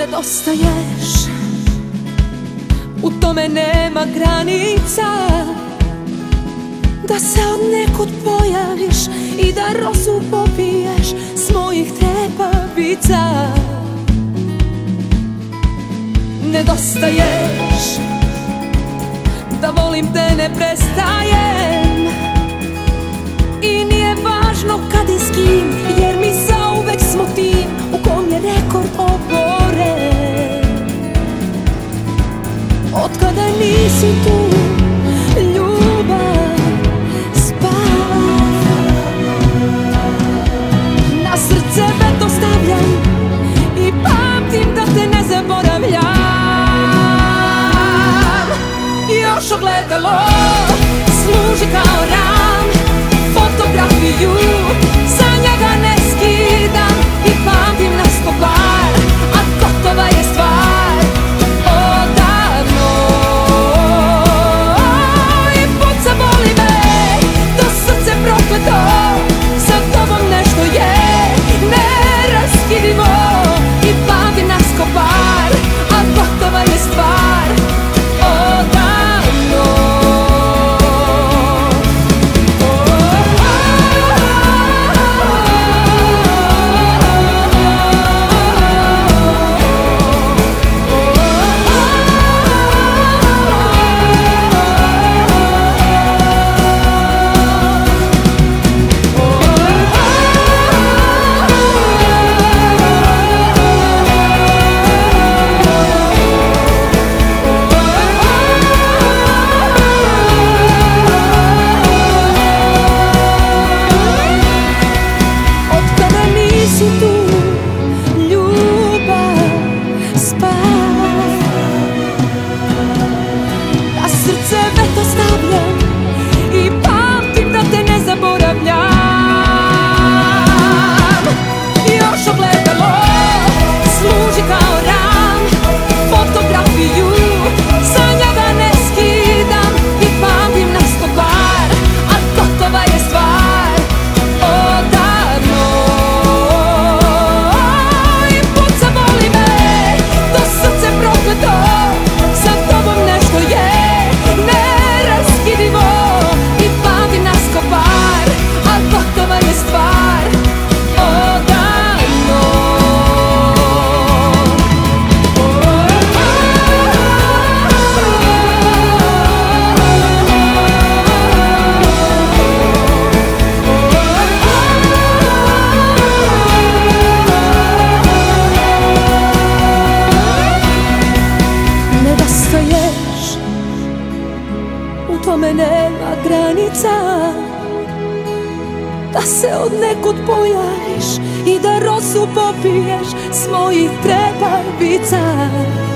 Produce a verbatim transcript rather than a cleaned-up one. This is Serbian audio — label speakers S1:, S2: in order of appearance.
S1: Nedostaješ, u tome nema granica, da se od nekud pojaviš i da rosu popiješ s mojih trepavica. Nedostaješ, da volim te ne prestajem, i nije važno kad i s kim, jer mi zauvek smo tim u kom je rekord oboren. Otkada nisi tu, ljubav spava, na srce veto stavljam i pamtim da te ne zaboravljam. Još ogledalo služi kao ram, fotografiju za njega ne skidam i pamtim nas ko par, a gotova je stvar odavno. I puca boli me, to srce prokleto, sa tobom nešto je neraskidivo i pamtim nas ko par, a gotova je stvar odavno. Tome nema granica, da se od nekud pojaviš i da rosu popiješ s mojih trepavica.